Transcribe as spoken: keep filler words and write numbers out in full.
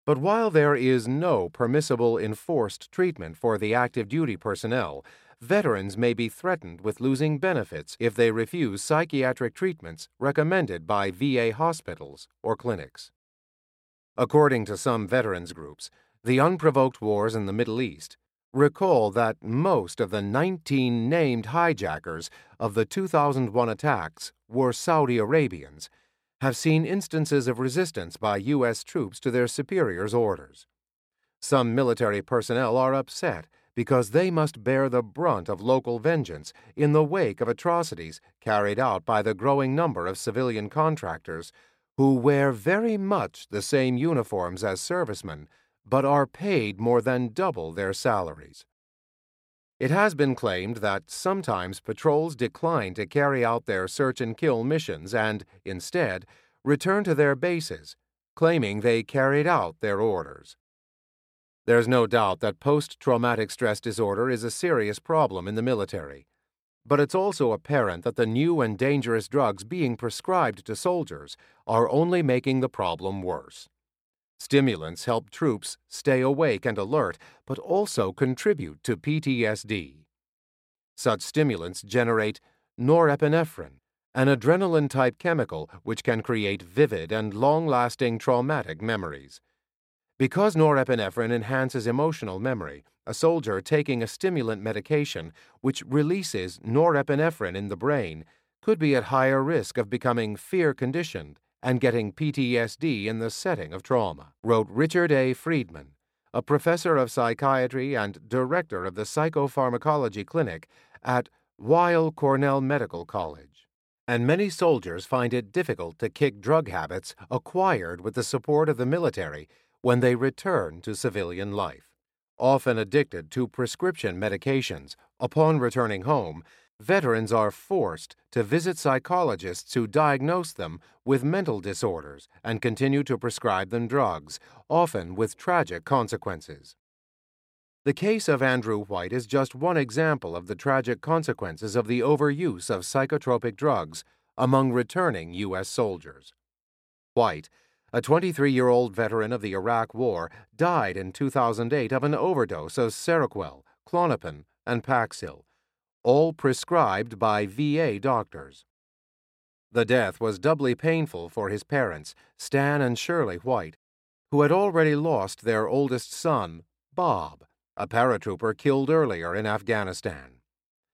But while there is no permissible enforced treatment for the active duty personnel, veterans may be threatened with losing benefits if they refuse psychiatric treatments recommended by V A hospitals or clinics. According to some veterans groups, the unprovoked wars in the Middle East recall that most of the nineteen named hijackers of the two thousand one attacks were Saudi Arabians, have seen instances of resistance by U S troops to their superiors' orders. Some military personnel are upset because they must bear the brunt of local vengeance in the wake of atrocities carried out by the growing number of civilian contractors who wear very much the same uniforms as servicemen, but are paid more than double their salaries. It has been claimed that sometimes patrols decline to carry out their search and kill missions and, instead, return to their bases, claiming they carried out their orders. There's no doubt that post-traumatic stress disorder is a serious problem in the military, but it's also apparent that the new and dangerous drugs being prescribed to soldiers are only making the problem worse. Stimulants help troops stay awake and alert, but also contribute to P T S D. Such stimulants generate norepinephrine, an adrenaline-type chemical which can create vivid and long-lasting traumatic memories. Because norepinephrine enhances emotional memory, a soldier taking a stimulant medication which releases norepinephrine in the brain could be at higher risk of becoming fear-conditioned and getting P T S D in the setting of trauma, wrote Richard A. Friedman, a professor of psychiatry and director of the Psychopharmacology Clinic at Weill Cornell Medical College. And many soldiers find it difficult to kick drug habits acquired with the support of the military when they return to civilian life. Often addicted to prescription medications, upon returning home, veterans are forced to visit psychologists who diagnose them with mental disorders and continue to prescribe them drugs, often with tragic consequences. The case of Andrew White is just one example of the tragic consequences of the overuse of psychotropic drugs among returning U S soldiers. White, a twenty-three-year-old veteran of the Iraq War, died in two thousand eight of an overdose of Seroquel, Klonopin, and Paxil, all prescribed by V A doctors. The death was doubly painful for his parents, Stan and Shirley White, who had already lost their oldest son, Bob, a paratrooper killed earlier in Afghanistan.